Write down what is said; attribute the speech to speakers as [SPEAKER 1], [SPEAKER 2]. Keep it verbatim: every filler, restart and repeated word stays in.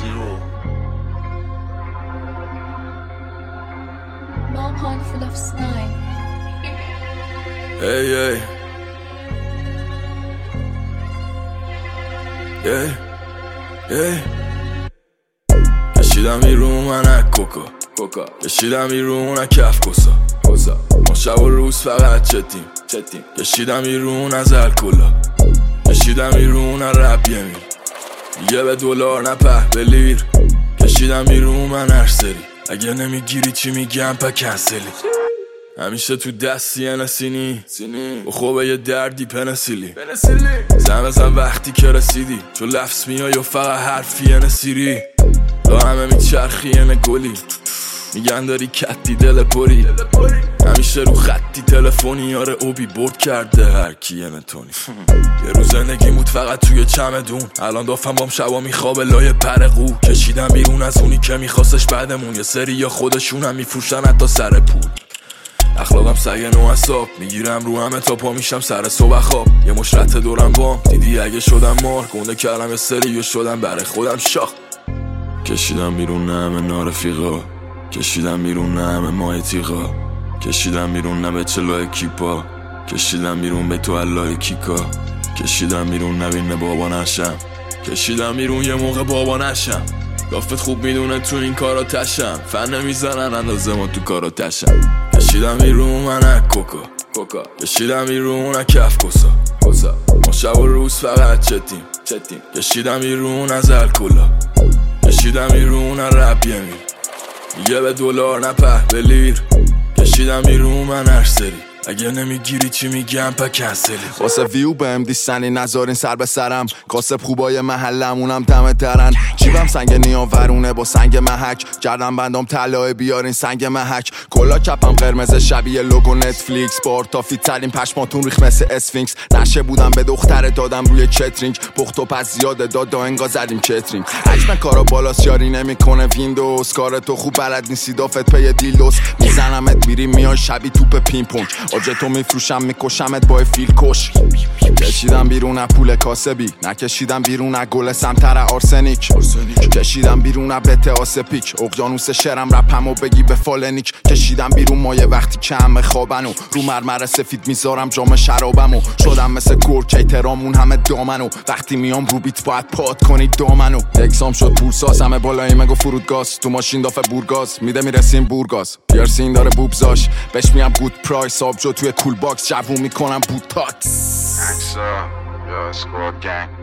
[SPEAKER 1] Zero.
[SPEAKER 2] One handful of slime.
[SPEAKER 3] Hey, hey. Hey, hey. کشیدم بیرون من کوکا کوکا کشیدم بیرون کف کسا کسا ما شب و روز فقط چتیم چتیم کشیدم بیرون از الکلا کشیدم بیرون رپ یمین دیگه به دلار نه به لیر کشیدم بیرون من هر سری اگه نمیگیری چی میگم پا کنسلی همیشه تو دستی نسینی و خوبه یه دردی پنسیلی زن بزن وقتی که رسیدی چون لفظ میای و فقط حرفی نسیری با همه میچرخی نه گلی میگن داری کتی دل پری همیشه رو خطی تلفنی یاره اوبی برد کرده هر کی نتونی یه روز زندگی بود فقط توی چمدون الان دافم بام شبا میخوابه لای پرقو کشیدم بیرون از اونی که میخواستش بعدمون یه سری یا خودشون هم میفروشن حتی سر پول اخلاقم سگه نو حساب میگیرم رو همه تا پا میشم سر صبح خواب یه مشرت دورم بام دیدی اگه شدم مار گنده کردم یه سری و شدم برای خودم شاخ کشیدم بیرون نه همه نارفیقا کشیدم بیرون نه همه ماه تیغا کشیدم بیرون نه به چلو کیپا کشیدم بیرون به تو الله کیکا کشیدم بیرون نبینه بابا نشم کشیدم بیرون یه موقع بابا نشم دافت خوب میدونه تو این کارا تشم فن نمیزنن اندازه ما تو کارا تشم کشیدم بیرون من کوکا کوکا کشیدم بیرون کف کسا کسا ما شب و روز فقط چتیم چتیم کشیدم بیرون از الکلا کشیدم بیرون رپ یمین دیگه به دلار نه به لیر کشیدم بیرون من هر سری اگه نمیگیری چی میگم پا کنسلی
[SPEAKER 4] واسه ویو بهم دیستنی نذارین سر به سرم کاسب خوبای محلمونم دم درن جیبم سنگ نیاورونه با سنگ محک گردم بندام طلای بیارین سنگ محک کلا کپم قرمز شبیه لوگو نتفلیکس بار تا فیت ترین پشماتون ریخ مثل اسفینکس نشه بودم به دختر دادم روی چترینگ پخت و پس زیاده داد داینگا زدیم چترینگ حجم کارا بالاست یاری نمیکنه ویندوز کار تو خوب بلد نیستی دافت پی دیلوس میزنمت میری میای شبی توپ پینگ پونگ آجتو میفروشم میکشمت با فیل کش کشیدم بیرون از پول کاسبی نکشیدم بیرون از گل سمتر آرسنیک کشیدم بیرون از بته آسپیک اقیانوس شرم رپمو بگی به فالنیک کشیدم بیرون مایه وقتی که همه خوابنو رو مرمر سفید میذارم جام شرابمو شدم مثل گرک ایترامون همه دامنو وقتی میام رو بیت باید پاد کنید دامنو اکسام شد پولساز همه بالایی مگو فرودگاز تو ماشین دافه بورگاز میده میرسیم بورگاز پیرسین داره بوبزاش بهش میام گود پرایس آبجو توی کول باکس جوون میکنم بوتاکس
[SPEAKER 1] Axa, yo, squad gang.